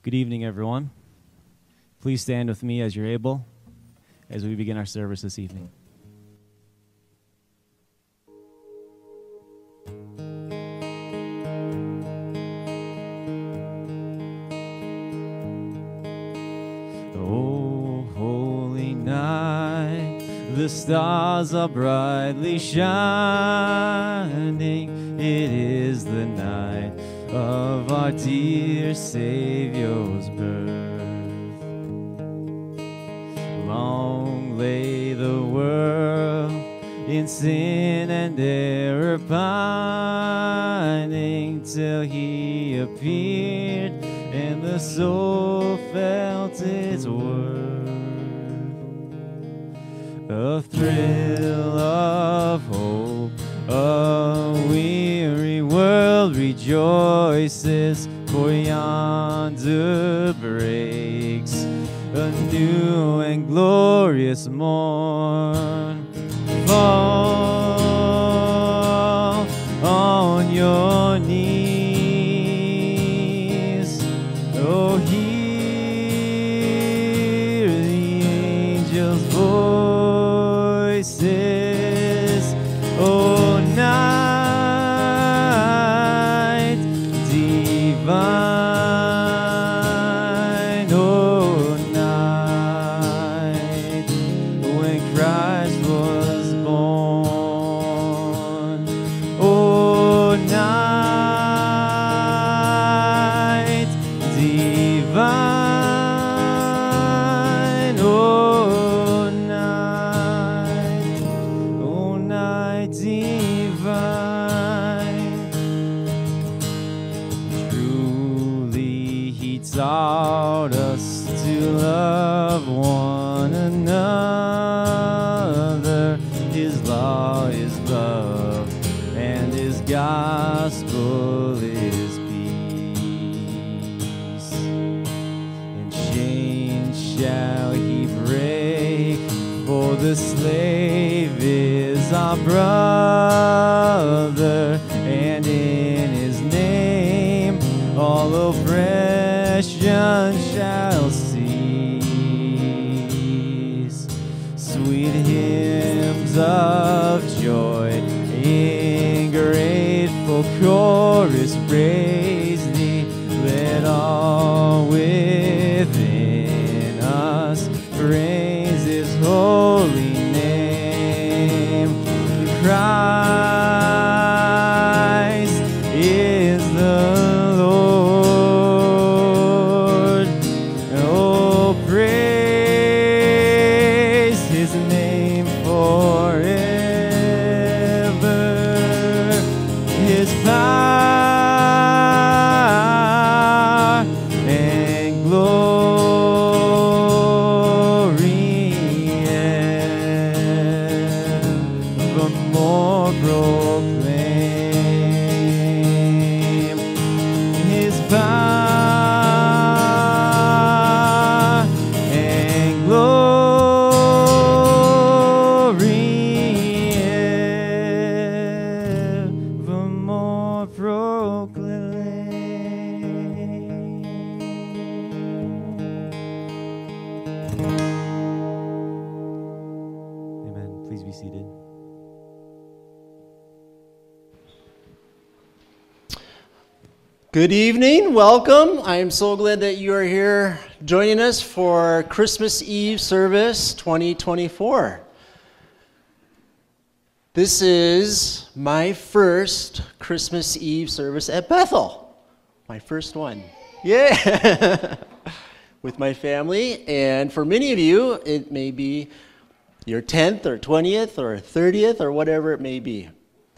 Good evening, everyone. Please stand with me as you're able as we begin our service this evening. Oh, holy night, the stars are brightly shining. It is the night of our dear Savior's birth. Long lay the world in sin and error pining, till he appeared and the soul felt its worth. A thrill of hope, a weary world rejoices, for yonder breaks a new and glorious morn. Fall on your knees, oh, hear the angels' voices, oh, night divine, oh, night when Christ was born, oh, night divine, oh, night divine. Truly he taught us to love one another. His law is love, and his gospel is peace. And chains shall he break, for the slave is our brother, and in his name all oppression shall cease. Sweet hymns of joy in grateful chorus praise thee. Let all within us praise his holy name. Christ is the Lord. Oh, praise his name forever. His power and glory evermore proclaim. His power and glory evermore proclaim. Amen. Please be seated. Good evening, welcome. I am so glad that you are here joining us for Christmas Eve service 2024. This is my first Christmas Eve service at Bethel. My first one. Yeah! With my family, and for many of you, it may be your 10th or 20th or 30th or whatever it may be.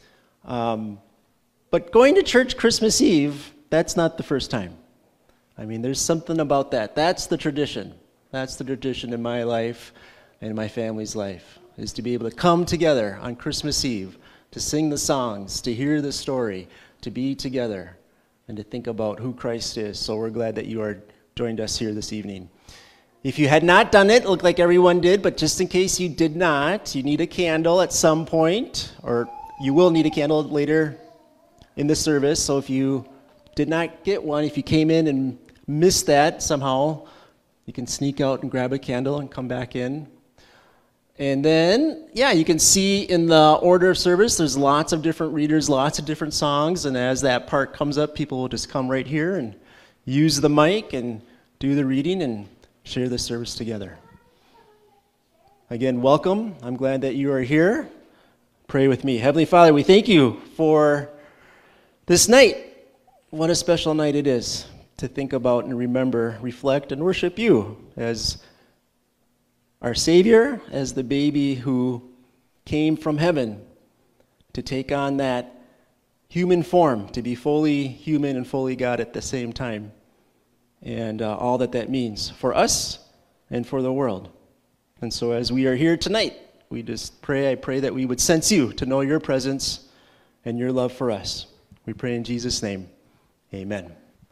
But going to church Christmas Eve, that's not the first time. I mean, there's something about that. That's the tradition. That's the tradition in my life and my family's life, is to be able to come together on Christmas Eve, to sing the songs, to hear the story, to be together, and to think about who Christ is. So we're glad that you are joined us here this evening. If you had not done it, it looked like everyone did, but just in case you did not, you need a candle at some point, or you will need a candle later in the service. So if you did not get one, if you came in and missed that somehow, you can sneak out and grab a candle and come back in. And then, you can see in the order of service, there's lots of different readers, lots of different songs, and as that part comes up, people will just come right here and use the mic and do the reading and share the service together. Again, welcome. I'm glad that you are here. Pray with me. Heavenly Father, we thank you for this night. What a special night it is to think about and remember, reflect, and worship you as our Savior, as the baby who came from heaven to take on that human form, to be fully human and fully God at the same time, and all that means for us and for the world. And so as we are here tonight, I pray that we would sense you, to know your presence and your love for us. We pray in Jesus' name, amen.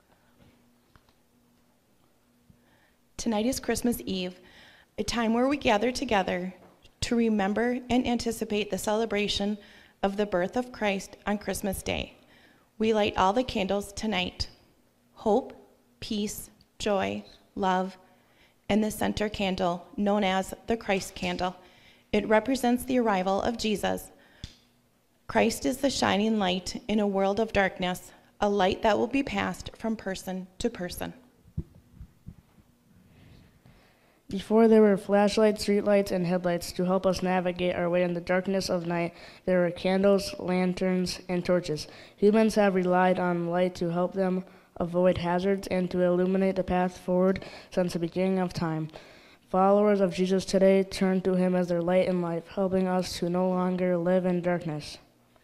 Tonight is Christmas Eve, a time where we gather together to remember and anticipate the celebration of the birth of Christ on Christmas Day. We light all the candles tonight: hope, peace, joy, love, and the center candle, known as the Christ candle. It represents the arrival of Jesus. Christ is the shining light in a world of darkness, a light that will be passed from person to person. Before there were flashlights, streetlights, and headlights to help us navigate our way in the darkness of night, there were candles, lanterns, and torches. Humans have relied on light to help them avoid hazards and to illuminate the path forward since the beginning of time. Followers of Jesus today turn to him as their light in life, helping us to no longer live in darkness.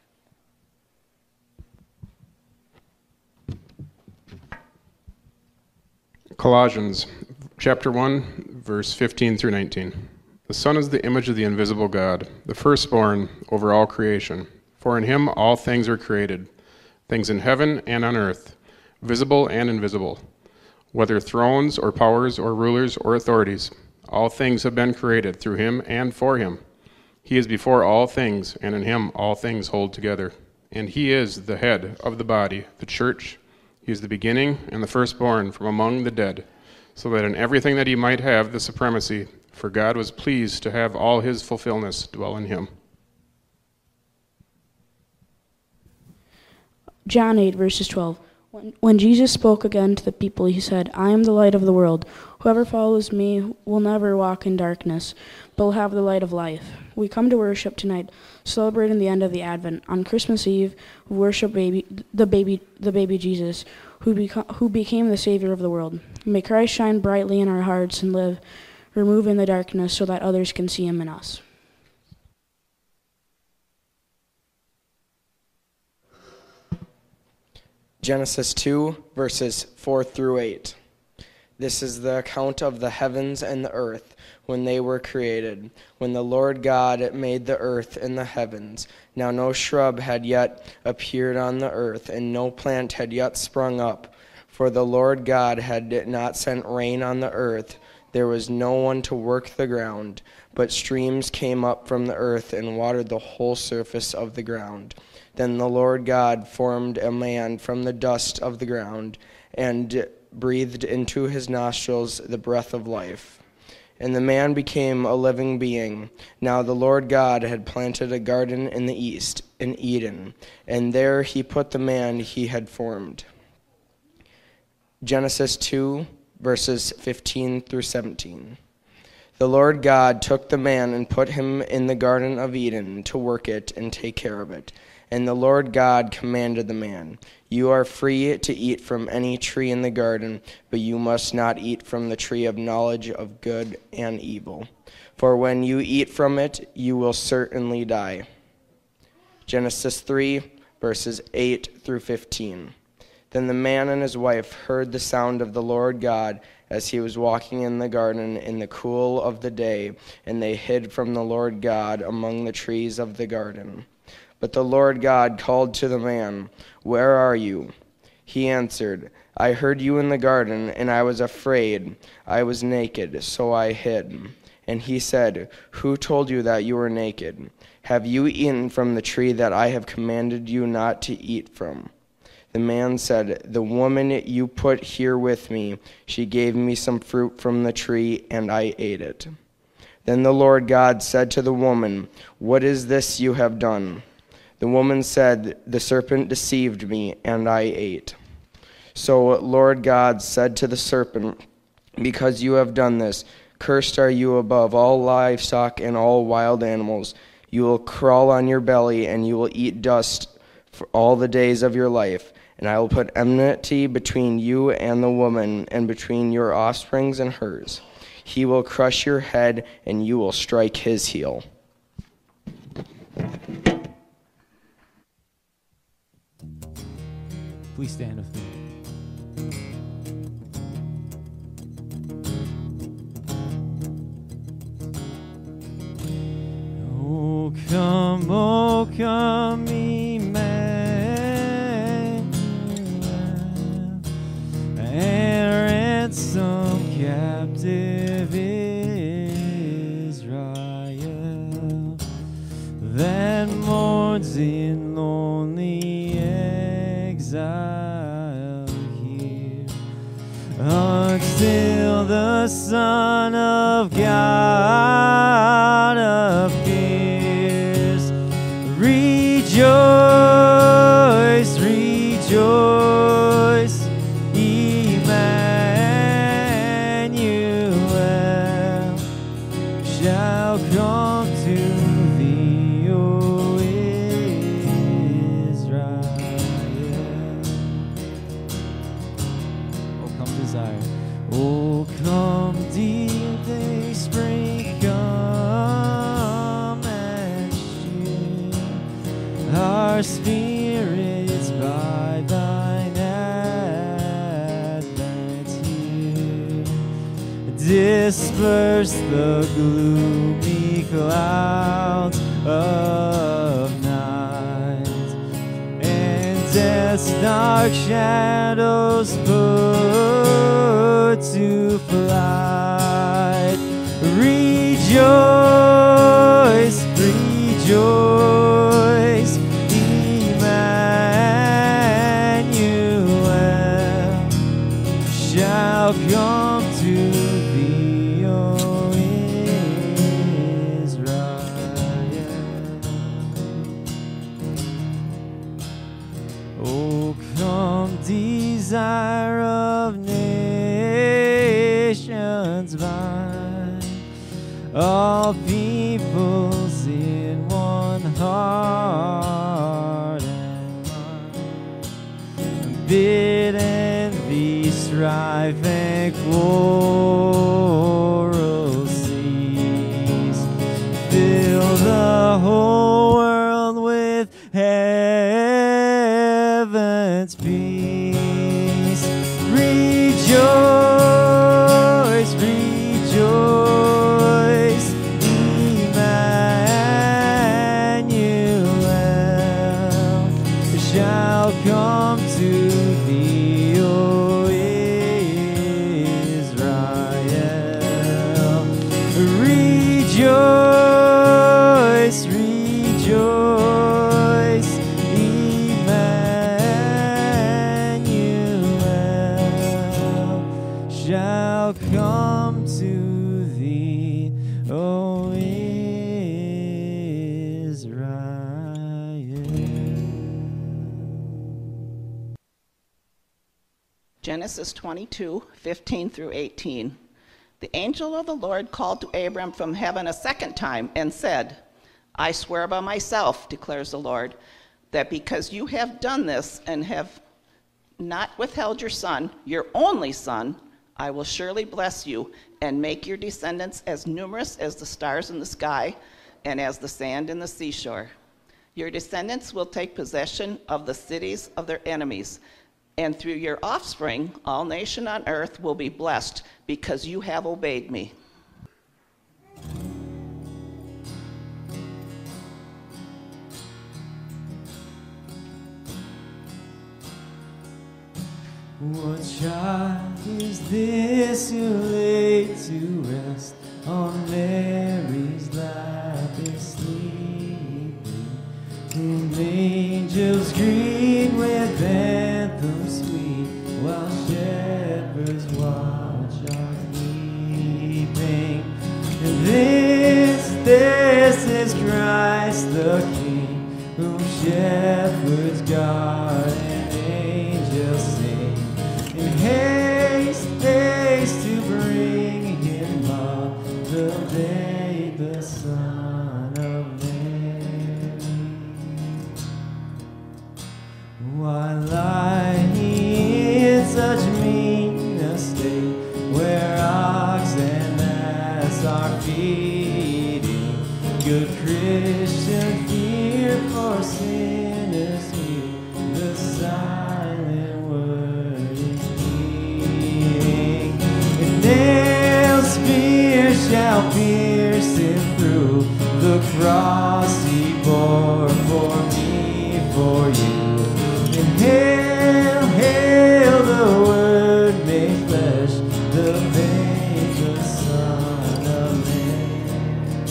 Colossians chapter 1, verse 15 through 19. The Son is the image of the invisible God, the firstborn over all creation. For in him all things were created, things in heaven and on earth, visible and invisible, whether thrones or powers or rulers or authorities. All things have been created through him and for him. He is before all things, and in him all things hold together. And he is the head of the body, the church. He is the beginning and the firstborn from among the dead, so that in everything that he might have the supremacy, for God was pleased to have all his fulfillment dwell in him. John 8, verses 12. When Jesus spoke again to the people, he said, I am the light of the world. Whoever follows me will never walk in darkness, but will have the light of life. We come to worship tonight, celebrating the end of the Advent. On Christmas Eve, we worship the baby Jesus, who became the Savior of the world. May Christ shine brightly in our hearts and live, removing the darkness so that others can see him in us. Genesis 2, verses 4 through 8. This is the account of the heavens and the earth when they were created, when the Lord God made the earth and the heavens. Now no shrub had yet appeared on the earth, and no plant had yet sprung up, for the Lord God had not sent rain on the earth. There was no one to work the ground, but streams came up from the earth and watered the whole surface of the ground. Then the Lord God formed a man from the dust of the ground and breathed into his nostrils the breath of life. And the man became a living being. Now the Lord God had planted a garden in the east, in Eden, and there he put the man he had formed. Genesis 2, verses 15 through 17. The Lord God took the man and put him in the Garden of Eden to work it and take care of it. And the Lord God commanded the man, You are free to eat from any tree in the garden, but you must not eat from the tree of knowledge of good and evil. For when you eat from it, you will certainly die. Genesis 3, verses 8 through 15. Then the man and his wife heard the sound of the Lord God as he was walking in the garden in the cool of the day, and they hid from the Lord God among the trees of the garden. But the Lord God called to the man, Where are you? He answered, I heard you in the garden, and I was afraid. I was naked, so I hid. And he said, Who told you that you were naked? Have you eaten from the tree that I have commanded you not to eat from? The man said, "The woman you put here with me, she gave me some fruit from the tree, and I ate it." Then the Lord God said to the woman, "What is this you have done?" The woman said, "The serpent deceived me, and I ate." So Lord God said to the serpent, "Because you have done this, cursed are you above all livestock and all wild animals. You will crawl on your belly, and you will eat dust for all the days of your life. And I will put enmity between you and the woman, and between your offsprings and hers. He will crush your head, and you will strike his heel." Please stand with me. Oh, come, Emmanuel, and ransom captive Israel that mourns in lonely exile here, until the Son of God appears. Rejoice, rejoice, Emmanuel shall come to thee, O Israel. Oh, come desire. Oh, come dear day spring, come and cheer our spirits by thine advent here. Disperse the gloomy clouds of night, and death's dark shadows put to flight. Rejoice, rejoice, Emmanuel shall come to thee, O Israel. Oh, come, desire of nations vine, all peoples in one heart and mind. Bid envy, strife, and quarrel cease. Fill the whole world with heaven's peace. Rejoice, rejoice, Emmanuel shall come to thee, O Israel. Rejoice, rejoice, Emmanuel shall come to thee, O Israel. Genesis 22:15 through 18. The angel of the Lord called to Abram from heaven a second time and said, "I swear by myself, declares the Lord, that because you have done this and have not withheld your son, your only son, I will surely bless you and make your descendants as numerous as the stars in the sky and as the sand in the seashore. Your descendants will take possession of the cities of their enemies, and through your offspring, all nations on earth will be blessed because you have obeyed me." What child is this who laid to rest on Mary's lap is sleeping, whom angels greet with anthem watch are keeping. And this is Christ the King, whom shepherds guard and angels sing. In haste, haste to bring him up, the babe, the Son of Mary. Why lie he in such mean estate, where ox and ass are feeding? Good Christian, fear for sinners hear the silent word is healing. And nail spear shall pierce him through, the cross he bore for me, for you. And hail, hail the Word made flesh, the babe, the Son of Mary.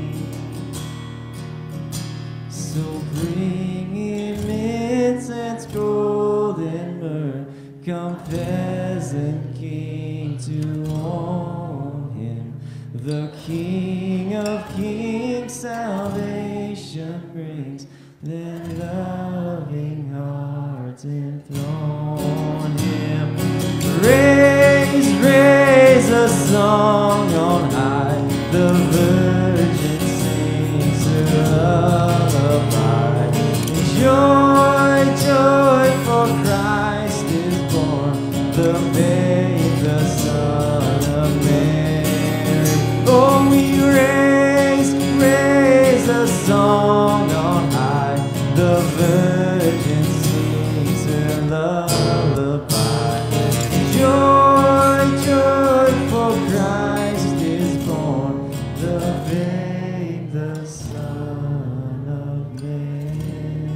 So bring him incense, gold, and myrrh. Come, peasant king, to own him. The King of kings, salvation brings. Then loving hearts enthrone him. Raise, raise a song on high. The Virgin sings her lullaby. Joy, joy, for Christ is born, the babe, the Son of Mary. Oh, we raise, raise a song on high. The Virgin sings her lullaby. Joy, joy, for Christ is born, the babe, the Son of Mary.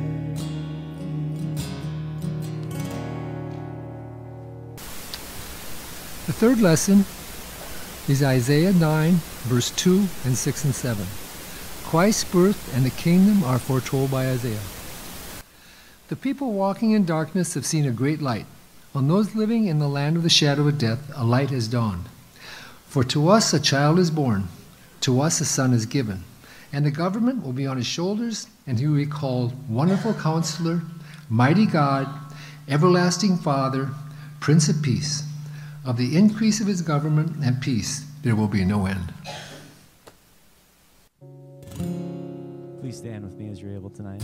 The third lesson is Isaiah 9, verse 2 and 6 and 7. Christ's birth and the kingdom are foretold by Isaiah. The people walking in darkness have seen a great light. On those living in the land of the shadow of death, a light has dawned. For to us a child is born, to us a son is given, and the government will be on his shoulders, and he will be called Wonderful Counselor, Mighty God, Everlasting Father, Prince of Peace. Of the increase of his government and peace there will be no end. Please stand with me as you're able tonight.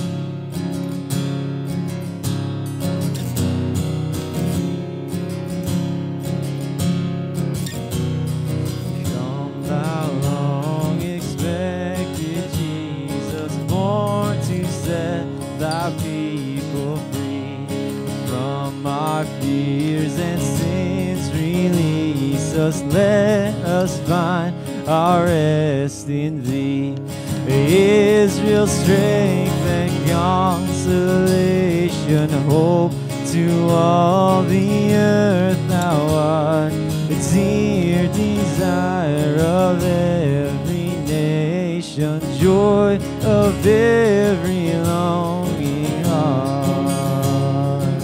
Come thou long expected Jesus, born to set thy people free from our fears and sins. Release us, let us find our rest in thee. Israel's strength and consolation, hope to all the earth. Thou art the dear desire of every nation, joy of every longing heart.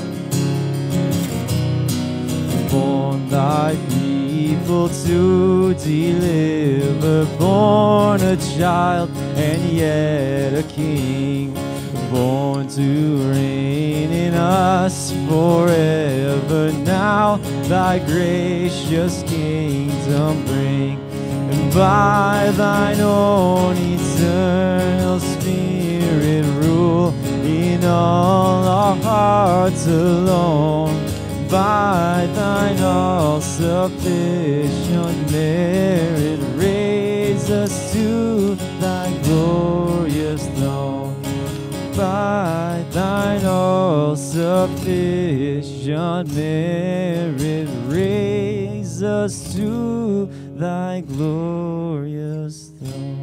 Born thy people to deliver, born a child and yet a king, born to reign in us forever. Now thy gracious kingdom bring, and by thine own eternal Spirit rule in all our hearts alone. By thine all-sufficient merit, raise us to thy glorious throne. By thine all-sufficient merit, raise us to thy glorious throne.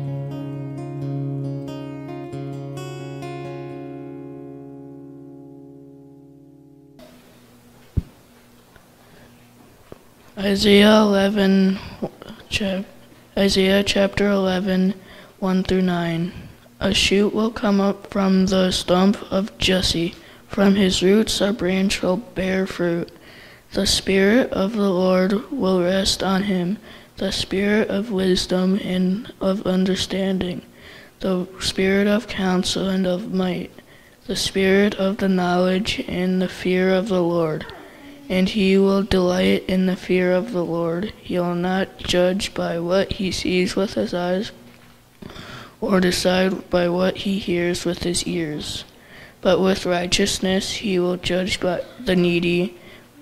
Isaiah chapter 11, 1 through 9. A shoot will come up from the stump of Jesse. From his roots a branch will bear fruit. The Spirit of the Lord will rest on him, the Spirit of wisdom and of understanding, the Spirit of counsel and of might, the Spirit of the knowledge and the fear of the Lord. And he will delight in the fear of the Lord. He will not judge by what he sees with his eyes, or decide by what he hears with his ears. But with righteousness he will judge by the needy.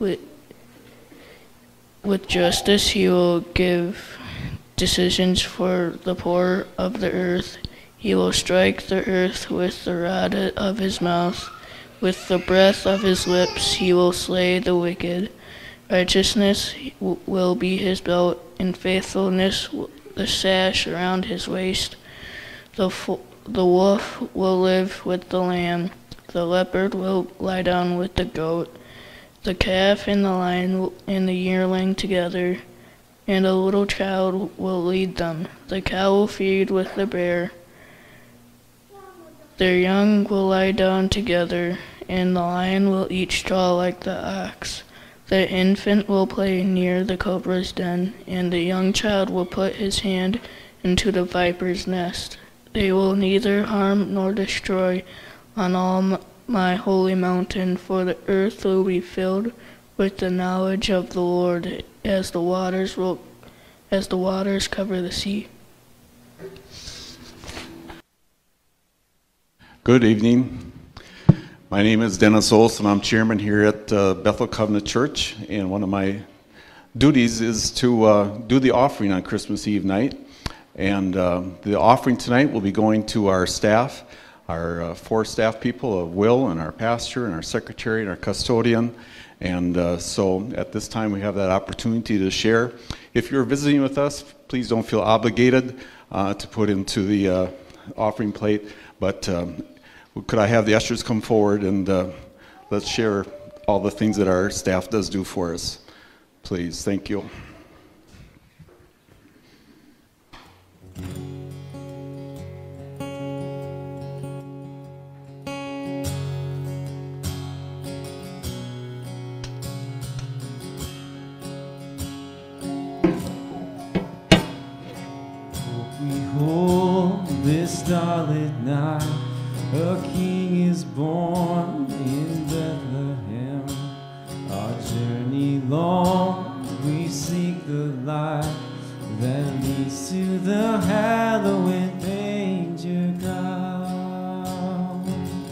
With justice he will give decisions for the poor of the earth. He will strike the earth with the rod of his mouth. With the breath of his lips he will slay the wicked. Righteousness will be his belt, and faithfulness the sash around his waist. The wolf will live with the lamb. The leopard will lie down with the goat. The calf and the lion and the yearling together, and a little child will lead them. The cow will feed with the bear. Their young will lie down together, and the lion will eat straw like the ox. The infant will play near the cobra's den, and the young child will put his hand into the viper's nest. They will neither harm nor destroy on all my holy mountain, for the earth will be filled with the knowledge of the Lord as the waters cover the sea. Good evening. My name is Dennis Olson. I'm chairman here at Bethel Covenant Church, and one of my duties is to do the offering on Christmas Eve night. And the offering tonight will be going to our staff, our 4 staff people, Will and our pastor and our secretary and our custodian. And so at this time we have that opportunity to share. If you're visiting with us, please don't feel obligated to put into the offering plate. But could I have the ushers come forward and let's share all the things that our staff does do for us. Please, thank you. This starlit night, a king is born in Bethlehem. Our journey long, we seek the light that leads to the hallowed manger ground.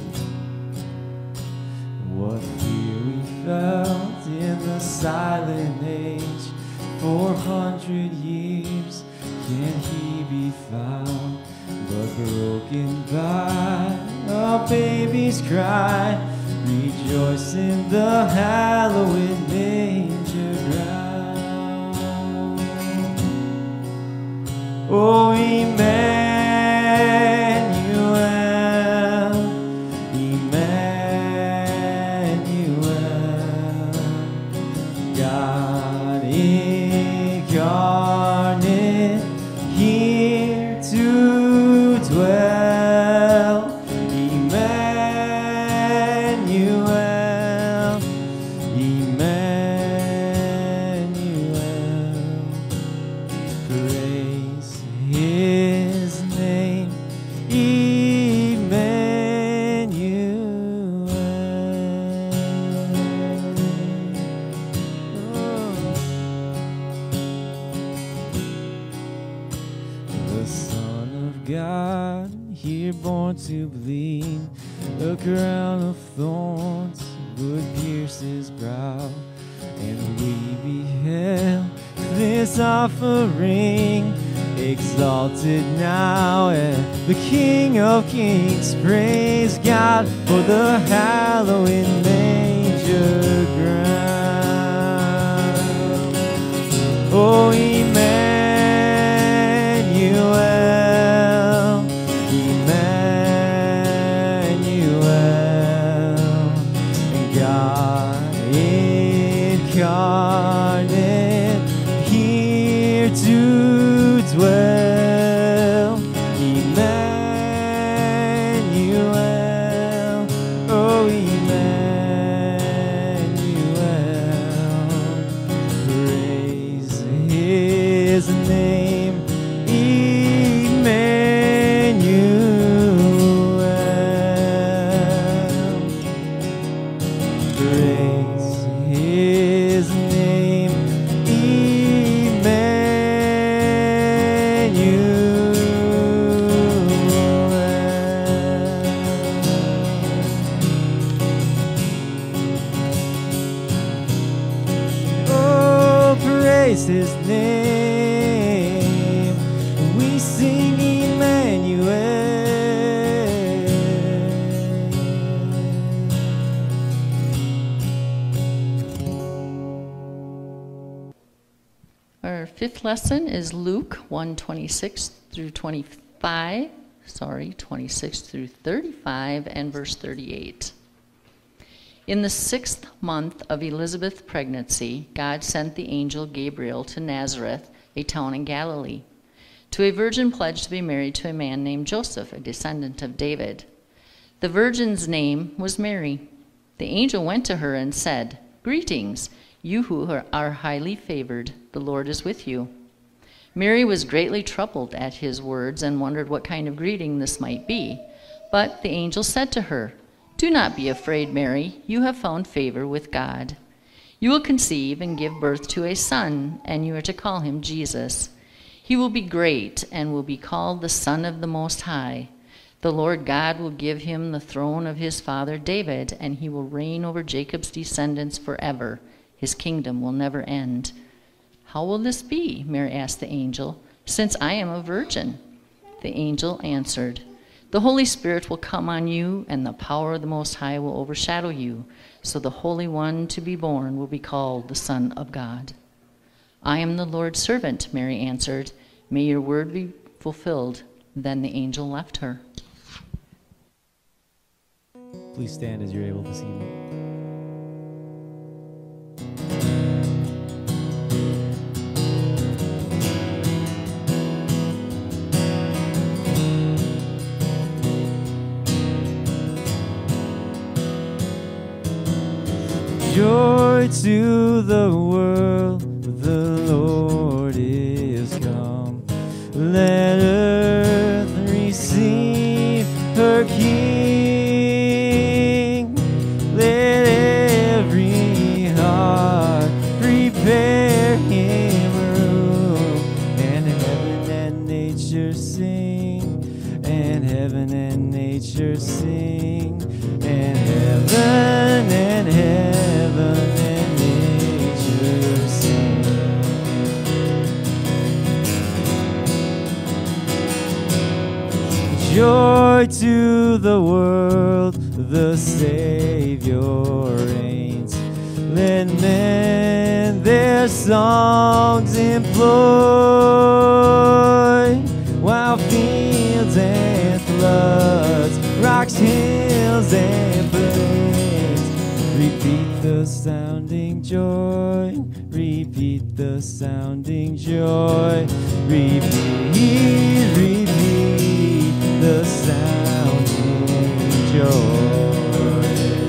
What fear we felt in the silent age, 400 years can he be found? But broken by a baby's cry, rejoice in the hallowed manger ground. Oh, Emmanuel, Emmanuel, God incarnate, here to dwell. Emmanuel, Emmanuel, praise his name, Emmanuel. The Son of God, here born to bleed, a crown of thorns would pierce his brow, and we beheld this offering, exalted now as the King of Kings. Praise God for the hallowed manger ground. Oh, Emmanuel, Emmanuel, God incarnate, here to dwell. Emmanuel, oh Emmanuel, his name, Emmanuel. Praise his name, Emmanuel. Oh, praise his name. We sing Emmanuel. Our fifth lesson is Luke 1:26 through 25, 26 through 35, and verse 38. In the 6th month of Elizabeth's pregnancy, God sent the angel Gabriel to Nazareth, a town in Galilee, to a virgin pledged to be married to a man named Joseph, a descendant of David. The virgin's name was Mary. The angel went to her and said, "Greetings, you who are highly favored, the Lord is with you." Mary was greatly troubled at his words and wondered what kind of greeting this might be. But the angel said to her, "Do not be afraid, Mary. You have found favor with God. You will conceive and give birth to a son, and you are to call him Jesus. He will be great and will be called the Son of the Most High. The Lord God will give him the throne of his father David, and he will reign over Jacob's descendants forever. His kingdom will never end." "How will this be?" Mary asked the angel, "since I am a virgin?" The angel answered, "The Holy Spirit will come on you, and the power of the Most High will overshadow you. So the Holy One to be born will be called the Son of God." "I am the Lord's servant," Mary answered. "May your word be fulfilled." Then the angel left her. Please stand as you're able this evening. Joy to the world, the Lord is come. Let earth receive her King. Let every heart prepare him room. And heaven and nature sing, and heaven and nature sing, and heaven and heaven and nature sing. Joy to the world, the Savior reigns. Let men their songs employ, while fields and floods, rocks, hills, and plains repeat the sounding joy. Repeat the sounding joy. Repeat, repeat the sounding joy.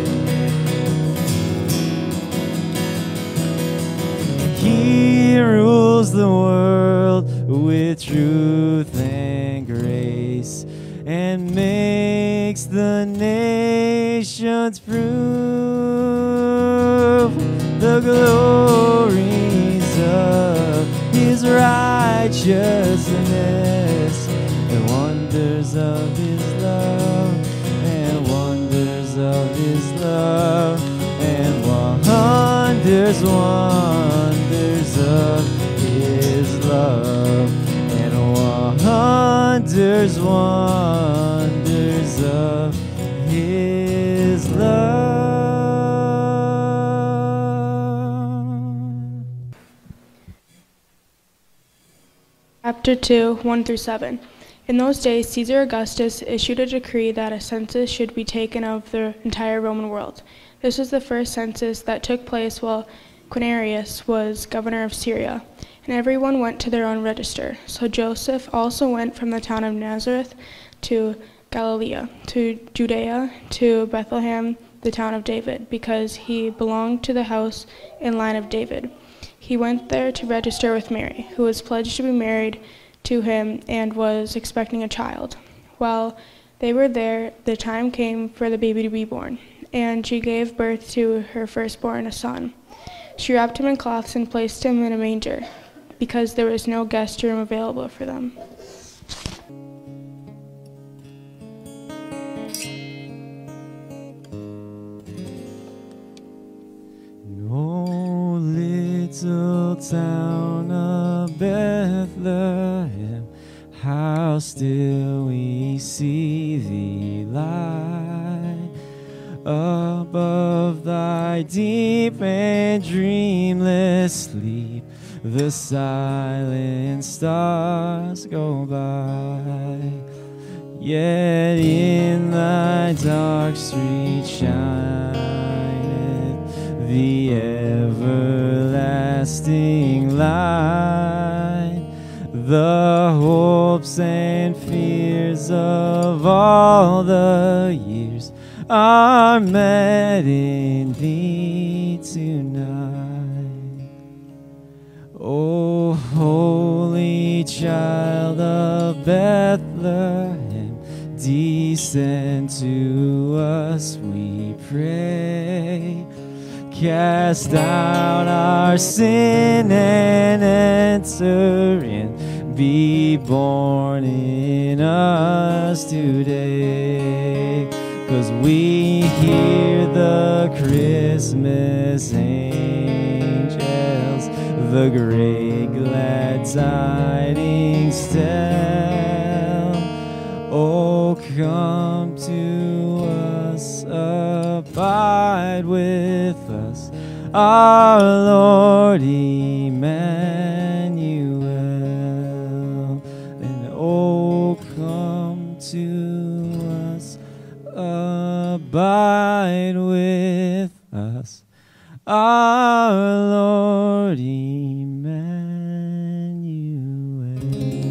He rules the world with truth and grace, and makes the nations prove the glories of his righteousness, the wonders of his love, and wonders of his love, and wonders, wonders of his love, and wonders, wonders of his love. Chapter 2, 1 through 7. In those days, Caesar Augustus issued a decree that a census should be taken of the entire Roman world. This was the first census that took place while Quirinius was governor of Syria, and everyone went to their own register. So Joseph also went from the town of Nazareth to Galilee, to Judea, to Bethlehem, the town of David, because he belonged to the house and line of David. He went there to register with Mary, who was pledged to be married to him and was expecting a child. While they were there, the time came for the baby to be born, and she gave birth to her firstborn, a son. She wrapped him in cloths and placed him in a manger, because there was no guest room available for them. Oh, little town of Bethlehem, how still we see thee lie above thy deep and dreamless sleep. The silent stars go by, yet in thy dark street shineth the everlasting light. The hopes and fears of all the years are met in thee tonight. O holy child of Bethlehem, descend to us, we pray. Cast out our sin and enter in. Be born in us today. 'Cause we hear the Christmas angels, the great glad tidings tell. Oh, come to us, abide with us, our Lord Emmanuel. And oh, come to us, abide with us, our Lord Emmanuel.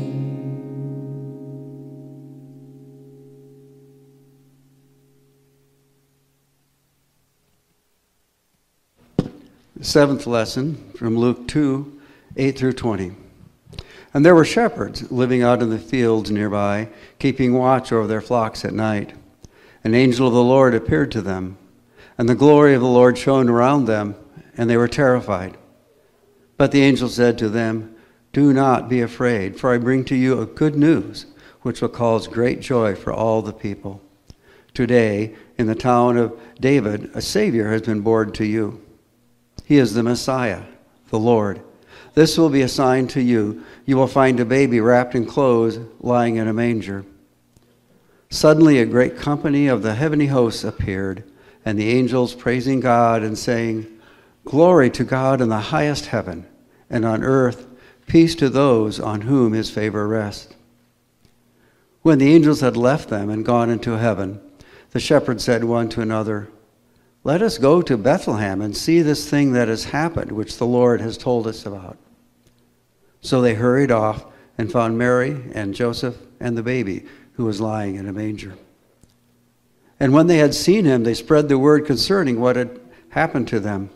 The seventh lesson from Luke 2, 8 through 20. And there were shepherds living out in the fields nearby, keeping watch over their flocks at night. An angel of the Lord appeared to them, and the glory of the Lord shone around them, and they were terrified. But the angel said to them, "Do not be afraid, for I bring to you a good news, which will cause great joy for all the people. Today, in the town of David, a Savior has been born to you. He is the Messiah, the Lord. This will be a sign to you. You will find a baby wrapped in clothes, lying in a manger." Suddenly a great company of the heavenly hosts appeared, and the angels praising God and saying, "Glory to God in the highest heaven, and on earth peace to those on whom his favor rests." When the angels had left them and gone into heaven, the shepherds said one to another, "Let us go to Bethlehem and see this thing that has happened, which the Lord has told us about." So they hurried off and found Mary and Joseph and the baby, who was lying in a manger. And when they had seen him, they spread the word concerning what had happened to them.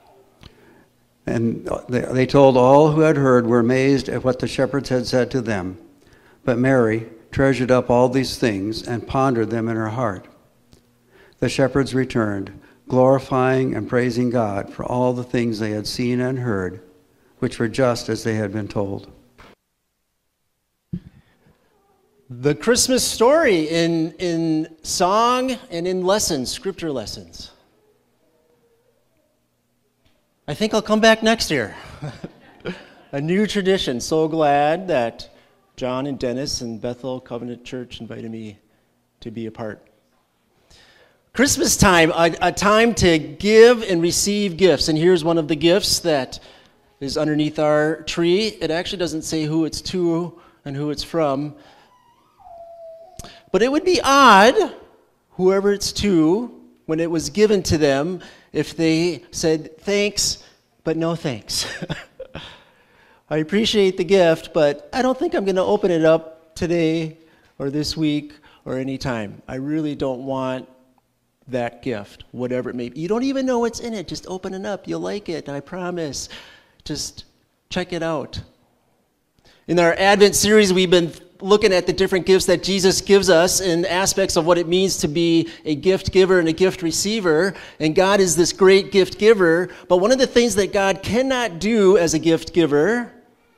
And they told all who had heard, were amazed at what the shepherds had said to them. But Mary treasured up all these things and pondered them in her heart. The shepherds returned, glorifying and praising God for all the things they had seen and heard, which were just as they had been told. The Christmas story in song and in lessons, scripture lessons. I think I'll come back next year. A new tradition. So glad that John and Dennis and Bethel Covenant Church invited me to be a part. Christmas time, a time to give and receive gifts. And here's one of the gifts that is underneath our tree. It actually doesn't say who it's to and who it's from. But it would be odd, whoever it's to, when it was given to them, if they said thanks, but no thanks. I appreciate the gift, but I don't think I'm going to open it up today or this week or any time. I really don't want that gift, whatever it may be. You don't even know what's in it. Just open it up. You'll like it, I promise. Just check it out. In our Advent series, we've been looking at the different gifts that Jesus gives us and aspects of what it means to be a gift giver and a gift receiver. And God is this great gift giver. But one of the things that God cannot do as a gift giver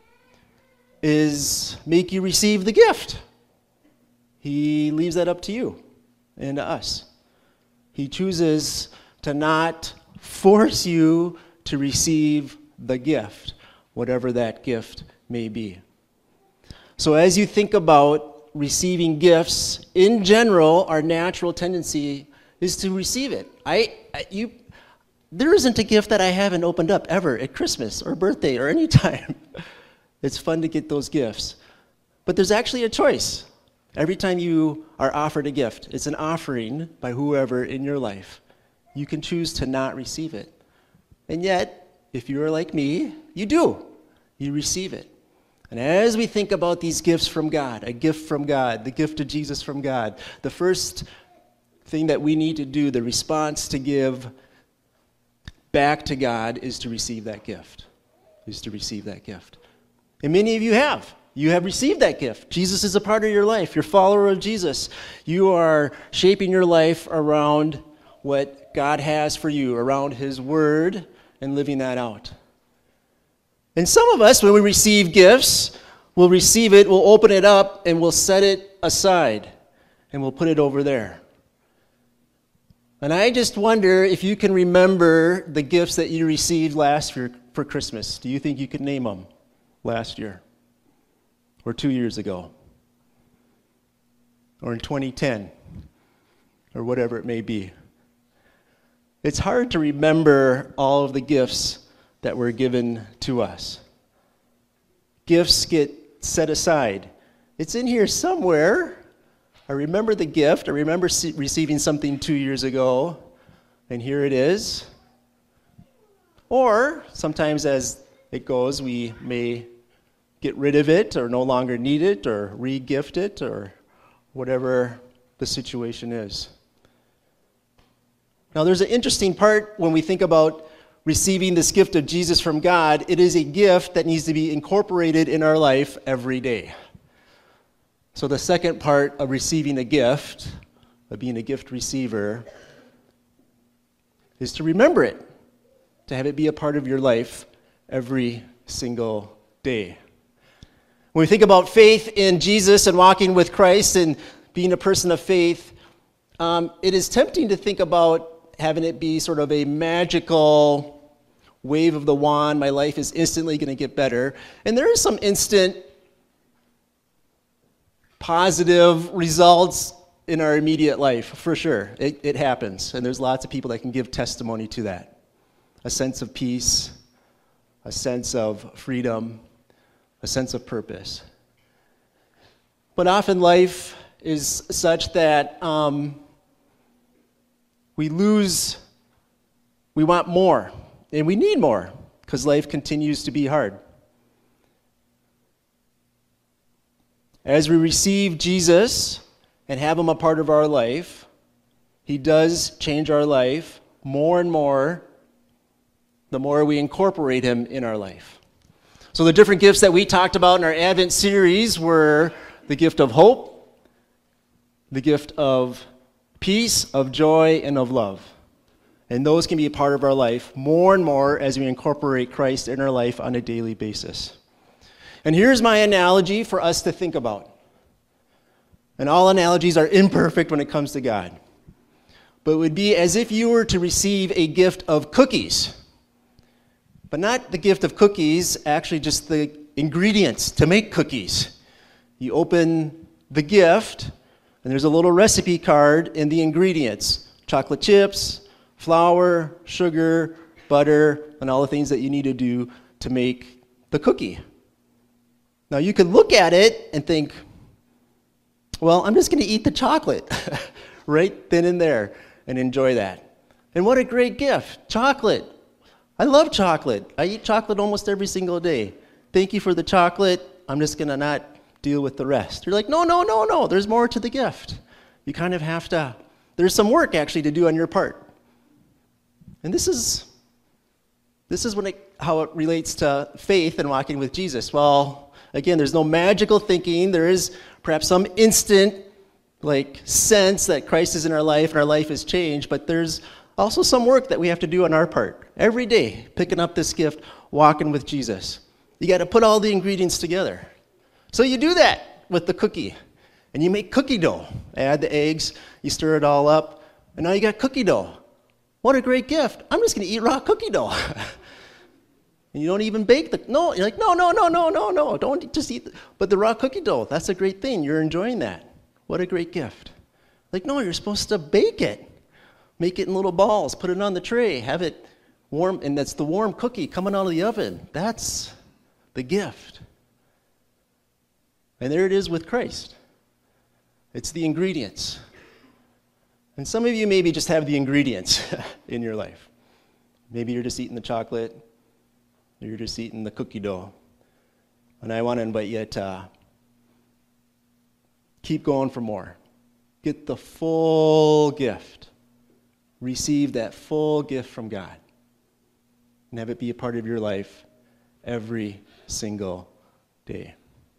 is make you receive the gift. He leaves that up to you and to us. He chooses to not force you to receive the gift, whatever that gift may be. So as you think about receiving gifts, in general, our natural tendency is to receive it. There isn't a gift that I haven't opened up ever at Christmas or birthday or any time. It's fun to get those gifts. But there's actually a choice. Every time you are offered a gift, it's an offering by whoever in your life. You can choose to not receive it. And yet, if you're like me, you do. You receive it. And as we think about these gifts from God, a gift from God, the gift of Jesus from God, the first thing that we need to do, the response to give back to God, is to receive that gift. And many of you have. You have received that gift. Jesus is a part of your life. You're a follower of Jesus. You are shaping your life around what God has for you, around His Word, and living that out. And some of us, when we receive gifts, we'll receive it, we'll open it up, and we'll set it aside, and we'll put it over there. And I just wonder if you can remember the gifts that you received last year for Christmas. Do you think you could name them last year? Or 2 years ago? Or in 2010? Or whatever it may be. It's hard to remember all of the gifts that were given to us. Gifts get set aside. It's in here somewhere. I remember the gift. I remember receiving something 2 years ago, and here it is. Or sometimes as it goes, we may get rid of it or no longer need it or re-gift it or whatever the situation is. Now there's an interesting part when we think about receiving this gift of Jesus from God. It is a gift that needs to be incorporated in our life every day. So the second part of receiving a gift, of being a gift receiver, is to remember it, to have it be a part of your life every single day. When we think about faith in Jesus and walking with Christ and being a person of faith, it is tempting to think about having it be sort of a magical wave of the wand. My life is instantly going to get better. And there is some instant positive results in our immediate life, for sure. It happens. And there's lots of people that can give testimony to that. A sense of peace, a sense of freedom, a sense of purpose. But often life is such that we want more, and we need more, because life continues to be hard. As we receive Jesus and have Him a part of our life, He does change our life more and more the more we incorporate Him in our life. So the different gifts that we talked about in our Advent series were the gift of hope, the gift of peace, of joy, and of love. And those can be a part of our life more and more as we incorporate Christ in our life on a daily basis. And here's my analogy for us to think about. And all analogies are imperfect when it comes to God. But it would be as if you were to receive a gift of cookies. But not the gift of cookies, actually just the ingredients to make cookies. You open the gift, and there's a little recipe card in the ingredients. Chocolate chips, flour, sugar, butter, and all the things that you need to do to make the cookie. Now you could look at it and think, well, I'm just going to eat the chocolate right then and there and enjoy that. And what a great gift, chocolate. I love chocolate. I eat chocolate almost every single day. Thank you for the chocolate. I'm just going to not deal with the rest. You're like, no. There's more to the gift. You kind of have to. There's some work actually to do on your part. And this is This is how it relates to faith and walking with Jesus. Well, again, there's no magical thinking. There is perhaps some instant sense that Christ is in our life and our life has changed, but there's also some work that we have to do on our part. Every day, picking up this gift, walking with Jesus. You got to put all the ingredients together. So you do that with the cookie, and you make cookie dough. Add the eggs, you stir it all up, and now you got cookie dough. What a great gift. I'm just going to eat raw cookie dough. And you don't even bake no, you're like, no, don't just eat but the raw cookie dough, that's a great thing. You're enjoying that. What a great gift. No, you're supposed to bake it. Make it in little balls, put it on the tray, have it warm, and that's the warm cookie coming out of the oven. That's the gift. And there it is with Christ. It's the ingredients. And some of you maybe just have the ingredients in your life. Maybe you're just eating the chocolate, or you're just eating the cookie dough. And I want to invite you to keep going for more. Get the full gift. Receive that full gift from God. And have it be a part of your life every single day.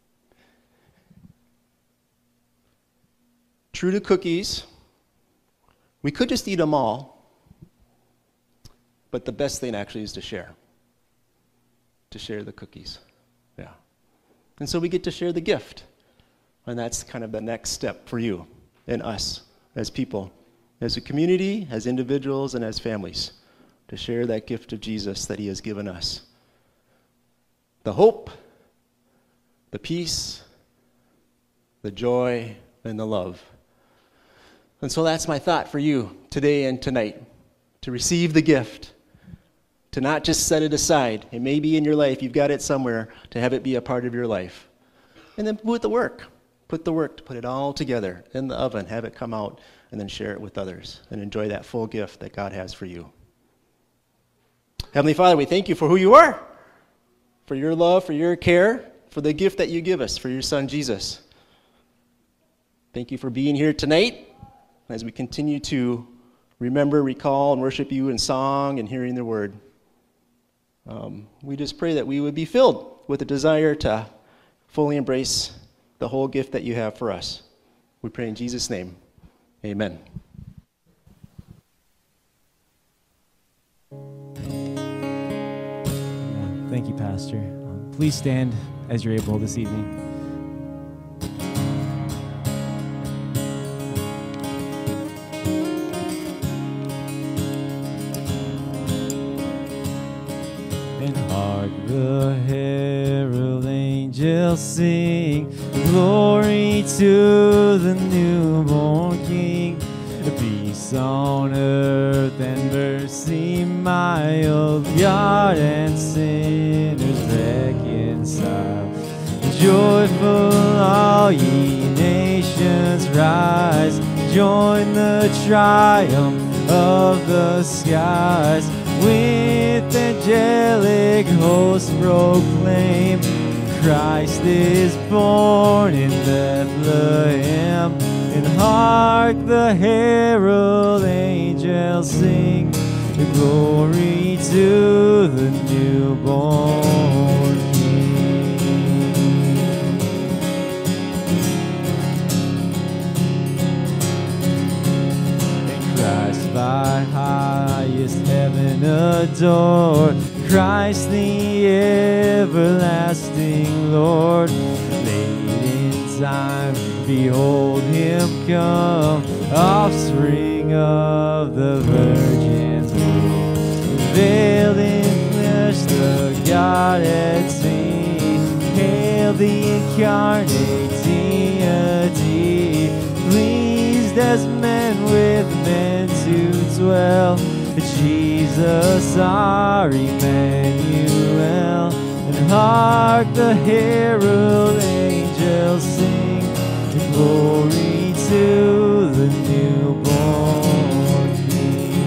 True to cookies, we could just eat them all, but the best thing actually is to share. To share the cookies. Yeah. And so we get to share the gift. And that's kind of the next step for you and us as people, as a community, as individuals, and as families, to share that gift of Jesus that he has given us. The hope, the peace, the joy, and the love. And so that's my thought for you today and tonight, to receive the gift, to not just set it aside. It may be in your life, you've got it somewhere, to have it be a part of your life. And then put the work to put it all together in the oven, have it come out, and then share it with others, and enjoy that full gift that God has for you. Heavenly Father, we thank you for who you are, for your love, for your care, for the gift that you give us, for your Son, Jesus. Thank you for being here tonight as we continue to remember, recall, and worship you in song and hearing the word. We just pray that we would be filled with a desire to fully embrace the whole gift that you have for us. We pray in Jesus' name. Amen. Thank you, Pastor. Please stand as you're able this evening. And hark the herald angels sing, glory to the newborn King. Peace on earth and mercy mild, God and sinners reconciled. Joyful all ye nations rise, join the triumph of the skies. With angelic hosts proclaim, Christ is born in Bethlehem. And hark the herald angels sing, glory to the newborn King. And Christ by highest heaven adored, Christ the everlasting Lord. Late in time, behold him come, offspring of the Virgin's womb. Veiled in flesh, the Godhead seen. Hail the incarnate deity, pleased as men with men to dwell. Jesus our Emmanuel. And hark the herald angels sing, glory to the newborn King.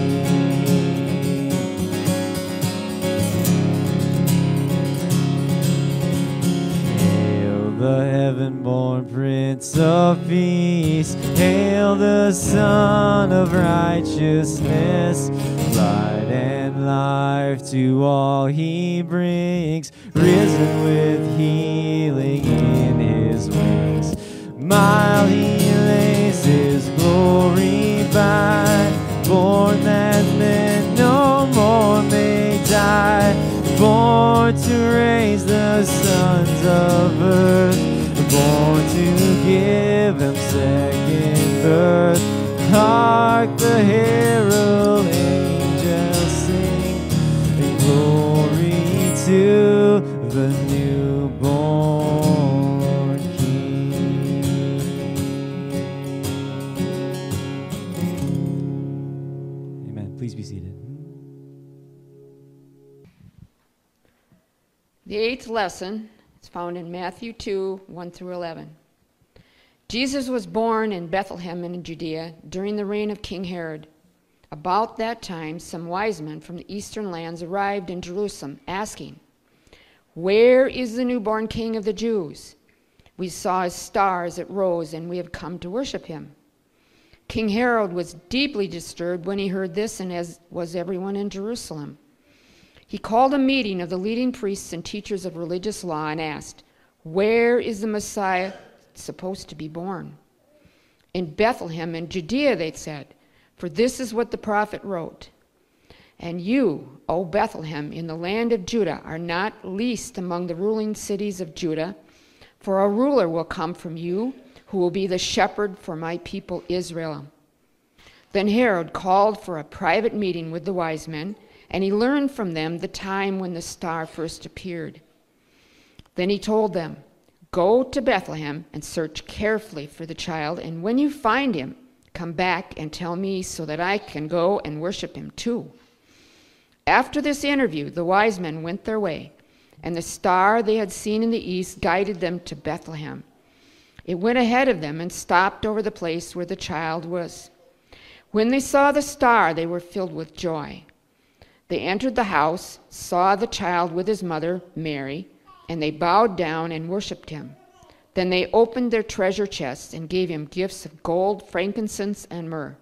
Hail the heaven-born Prince of Peace, hail the Son of Righteousness. light and life to all he brings, risen with healing in his wings. While he lays his glory by, born that men no more may die, born to raise the sons of earth, born to give them second birth. Hark the herald angels sing, and glory to the newborn King. Amen. Please be seated. The 8th lesson is found in Matthew 2, 1 through 11. Jesus was born in Bethlehem in Judea during the reign of King Herod. About that time, some wise men from the eastern lands arrived in Jerusalem, asking, "Where is the newborn King of the Jews? We saw his star as it rose, and we have come to worship him." King Herod was deeply disturbed when he heard this, and as was everyone in Jerusalem. He called a meeting of the leading priests and teachers of religious law and asked, "Where is the Messiah supposed to be born?" "In Bethlehem in Judea," they said, "for this is what the prophet wrote. And you, O Bethlehem, in the land of Judah, are not least among the ruling cities of Judah, for a ruler will come from you, who will be the shepherd for my people Israel." Then Herod called for a private meeting with the wise men, and he learned from them the time when the star first appeared. Then he told them, "Go to Bethlehem and search carefully for the child, and when you find him, come back and tell me so that I can go and worship him too." After this interview, the wise men went their way, and the star they had seen in the east guided them to Bethlehem. It went ahead of them and stopped over the place where the child was. When they saw the star, they were filled with joy. They entered the house, saw the child with his mother, Mary, and they bowed down and worshipped him. Then they opened their treasure chests and gave him gifts of gold, frankincense, and myrrh.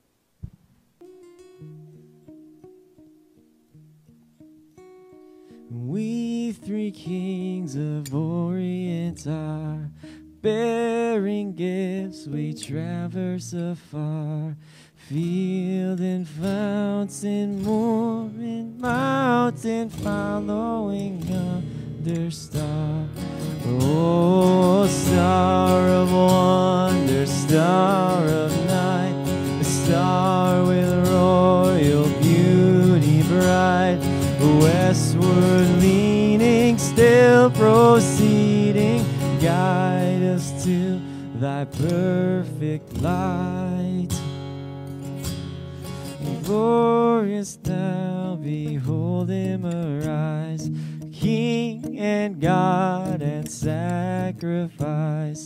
We three kings of Orient are bearing gifts, we traverse afar. Field and fountain, moor and mountain, following under star. Oh, star of wonder, star of night, a star with royal beauty bright, westward leaning, still proceeding, guide us to thy perfect light. Glorious now, behold him arise, King and God and sacrifice.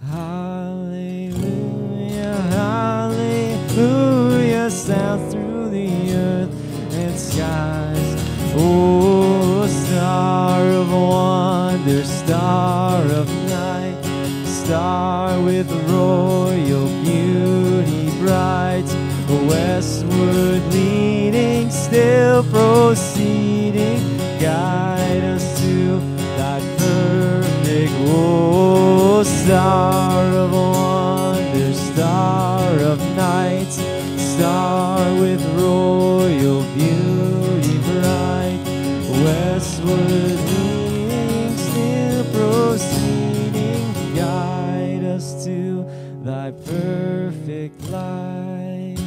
Hallelujah, hallelujah, sounds through the earth and skies. Oh, star of wonder, star of night, star with royal beauty bright, westward leaning, still proceeding, guide us to thy perfect. Oh, star of wonder, star of night, star with royal beauty bright, westward leaning, still proceeding, guide us to thy perfect light.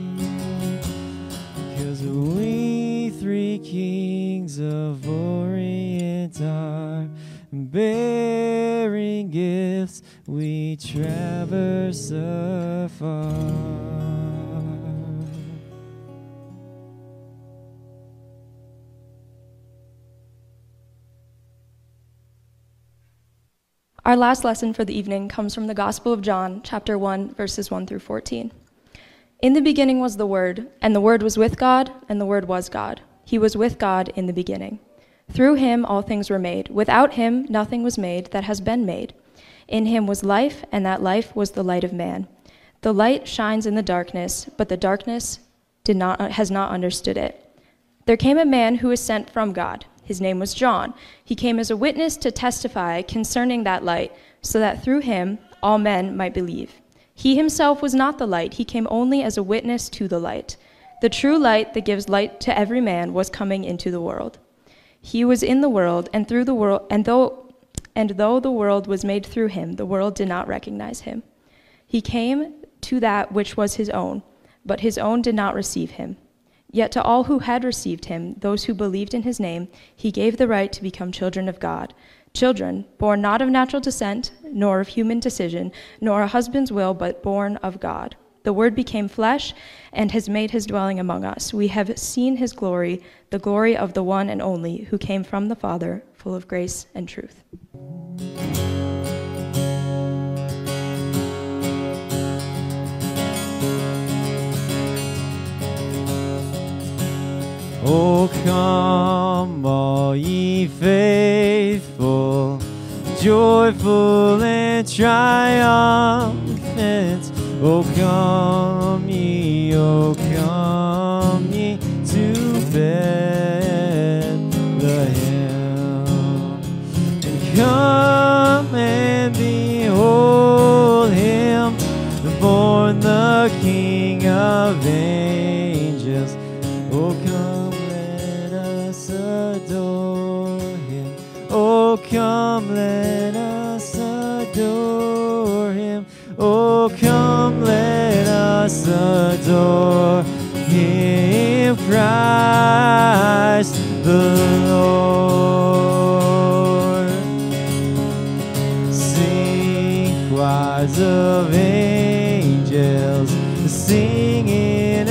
'Cause we three kings of Orient are bearing gifts, we traverse afar. Our last lesson for the evening comes from the Gospel of John, chapter 1, verses 1 through 14. In the beginning was the Word, and the Word was with God, and the Word was God. He was with God in the beginning. Through him all things were made. Without him nothing was made that has been made. In him was life, and that life was the light of man. The light shines in the darkness, but the darkness has not understood it. There came a man who was sent from God. His name was John. He came as a witness to testify concerning that light, so that through him all men might believe. He himself was not the light. He came only as a witness to the light. The true light that gives light to every man was coming into the world. He was in the world, and through the world, and though the world was made through him, the world did not recognize him. He came to that which was his own, but his own did not receive him. Yet to all who had received him, those who believed in his name, he gave the right to become children of God. Children, born not of natural descent, nor of human decision, nor a husband's will, but born of God. The Word became flesh and has made his dwelling among us. We have seen his glory, the glory of the one and only, who came from the Father, full of grace and truth. O come, all ye faithful, joyful and triumphant. O come ye to Bethlehem. And come and behold him, born the King of angels. O come, let us adore him. Oh, come, let us adore him. Oh, come, let us adore him, Christ the Lord. Sing, choirs of angels, sing in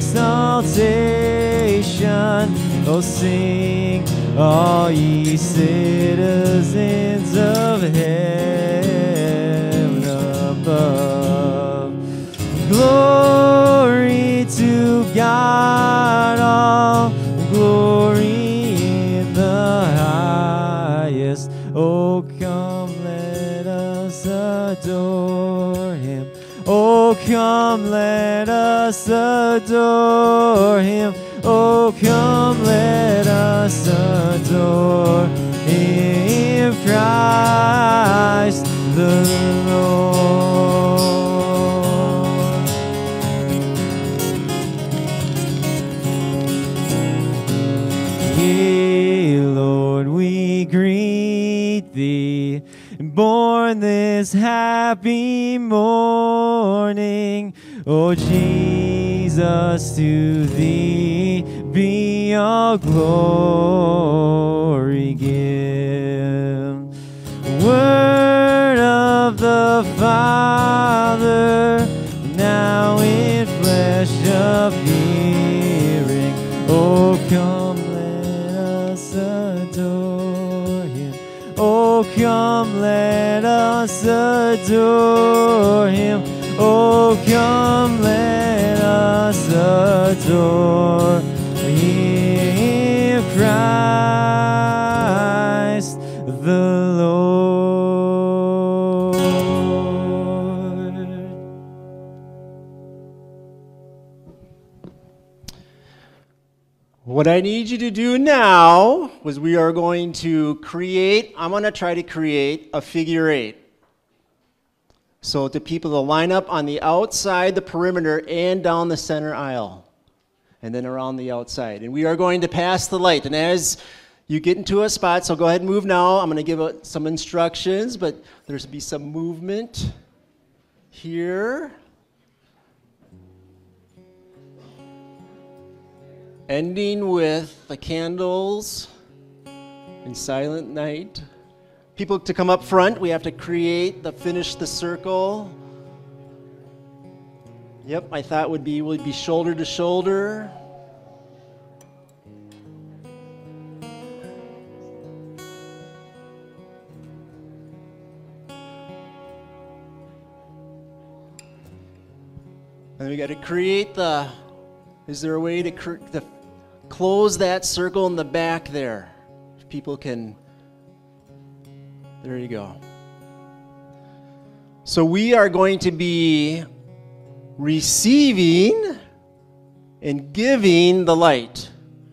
exaltation. Oh, sing, all ye citizens of heaven above. Glory to God, all glory in the highest. Oh, come, let us adore him. Oh, come, let us adore him. Oh, come, let us adore him, Christ the Lord. Yea, Lord, we greet thee, born this happy morning. O Jesus, to thee be all glory given. Word of the Father, now in flesh appearing. Oh, come, let us adore him. Oh, come, let us adore him. Oh, come, let us adore him, Christ the Lord. What I need you to do now was we are going to I'm going to try to create a figure 8. So to people to line up on the outside, the perimeter, and down the center aisle. And then around the outside. And we are going to pass the light. And as you get into a spot, so go ahead and move now. I'm going to give some instructions, but there's be some movement here. Ending with the candles in Silent Night. People to come up front, we have to finish the circle. Yep, my thought would be shoulder to shoulder. And we got to create is there a way to close that circle in the back there? If people can. There you go. So we are going to be receiving and giving the light.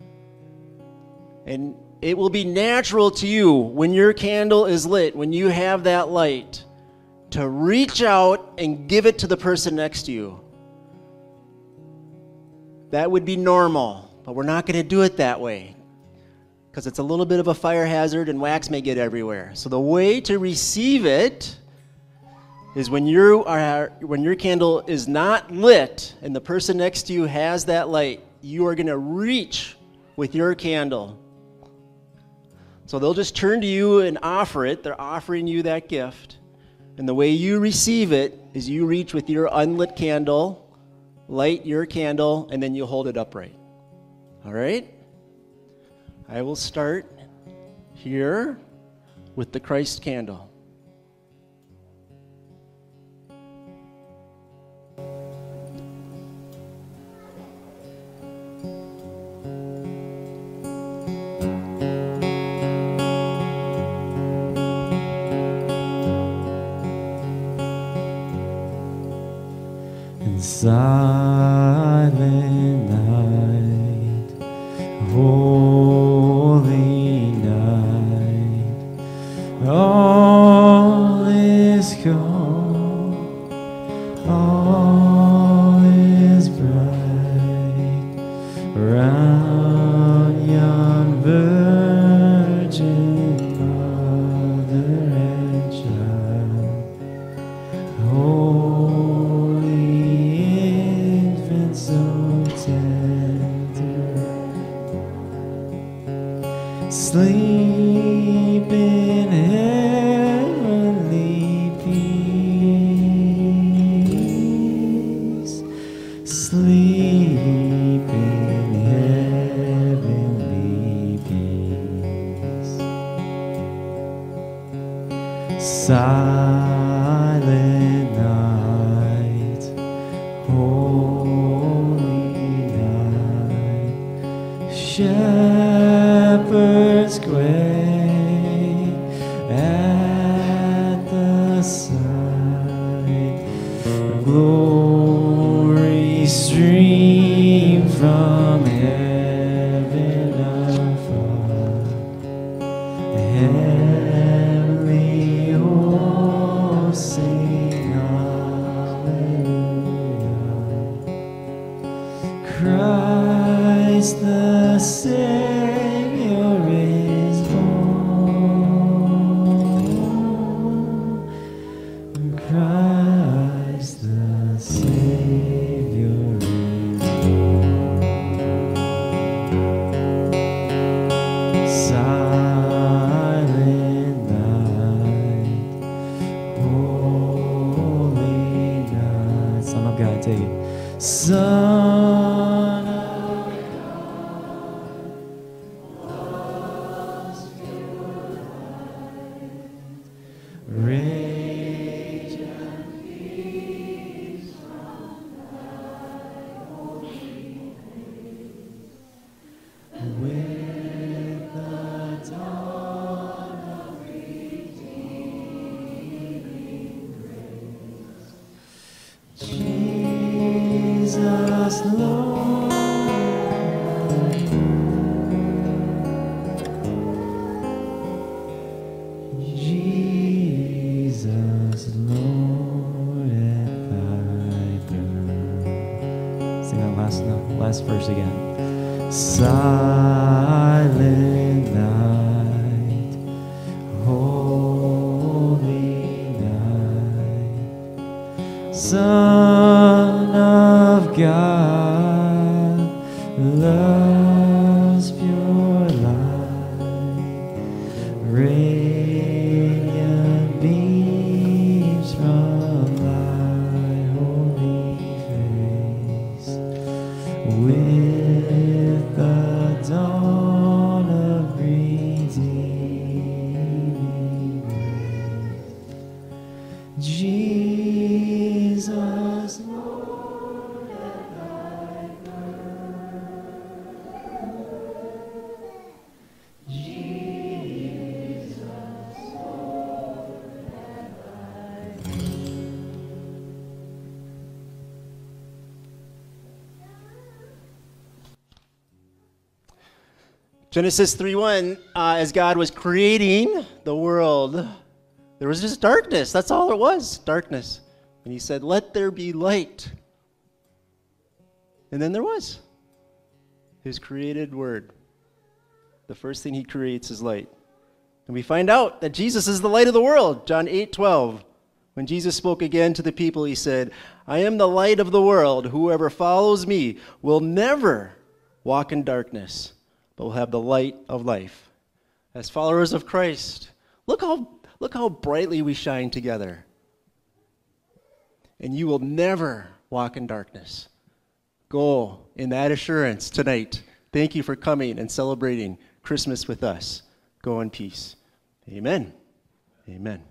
And it will be natural to you when your candle is lit, when you have that light, to reach out and give it to the person next to you. That would be normal, but we're not going to do it that way because it's a little bit of a fire hazard and wax may get everywhere. So the way to receive it is when your candle is not lit and the person next to you has that light, you are going to reach with your candle. So they'll just turn to you and offer it. They're offering you that gift. And the way you receive it is you reach with your unlit candle, light your candle, and then you hold it upright. All right? I will start here with the Christ candle. Silent night, holy night, all is calm, all is bright, around yon virgin mother and child. Sleep in heavenly peace. Sleep in heavenly peace. Silent night, holy night. Shepherds quake at the sight of glory stream from heaven afar. Heavenly hosts sing hallelujah. Christ the Savior is born. Christ the Savior is born. Silent night, holy night. Son of God, take it. Son of rage and peace from thy holy face, with the dawn of redeeming grace. Jesus, Lord, Jesus, Lord, at thy birth. Sing that last verse again. Silent night, holy night, Son of God, love's pure light, radiant beams from thy holy face, with the dawn of redeeming grace. Jesus, Lord, at thy Genesis 3:1, as God was creating the world, there was just darkness. That's all it was, darkness. And he said, let there be light. And then there was. His created word. The first thing he creates is light. And we find out that Jesus is the light of the world. John 8:12. When Jesus spoke again to the people, he said, I am the light of the world. Whoever follows me will never walk in darkness, but will have the light of life. As followers of Christ, look how brightly we shine together. And you will never walk in darkness. Go in that assurance tonight. Thank you for coming and celebrating Christmas with us. Go in peace. Amen. Amen.